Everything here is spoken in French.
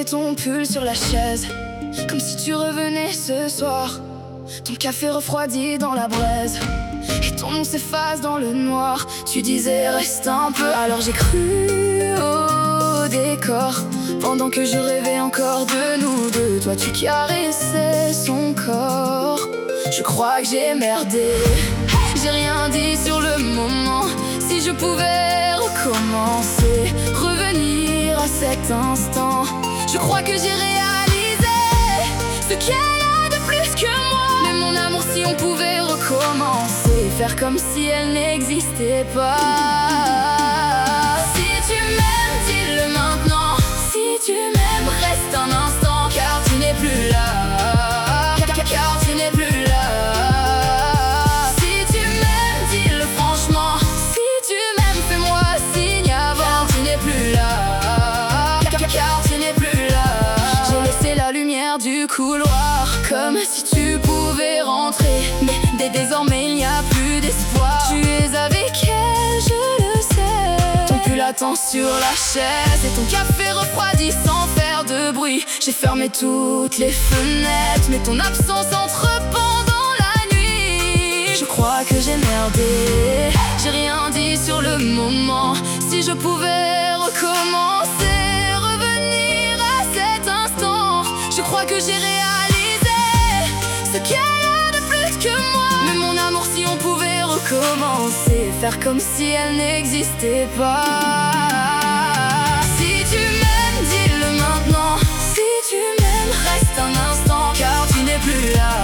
poser ton pull sur la chaise, comme si tu revenais ce soir. Ton café refroidi dans la braise, et ton nom s'efface dans le noir. Tu disais reste un peu, alors j'ai cru au décor. Pendant que je rêvais encore de nous deux, toi tu caressais son corps. Je crois que j'ai merdé, j'ai rien dit sur le moment. Si je pouvais recommencer, revenir à cet instant, je crois que j'ai réalisé ce qu'il y a de plus que moi. Mais mon amour, si on pouvait recommencer, faire comme si elle n'existait pas. Si tu m'aimes, dis-le maintenant. Si tu m'aimes, reste un instant, car tu n'es plus là. Car tu n'es plus là. Si tu m'aimes, dis-le franchement. Si tu m'aimes, fais-moi signe avant. Tu n'es plus là. Car tu n'es plus là. J'ai laissé la lumière du couloir, comme si tu pouvais rentrer. Mais désormais il n'y a plus d'espoir. Tu es avec elle, je le sais. Ton pull attend sur la chaise, et ton café refroidi sans faire de bruit. J'ai fermé toutes les fenêtres, mais ton absence entre pendant la nuit. Je crois que j'ai merdé, j'ai rien dit sur le moment. Si je pouvais recommencer, revenir à cet instant, je crois que j'ai réalisé ce qu'il y a de plus que moi. Mais mon amour, si on pouvait recommencer, faire comme si elle n'existait pas. Si tu m'aimes, dis-le maintenant. Si tu m'aimes, reste un instant, car tu n'es plus là.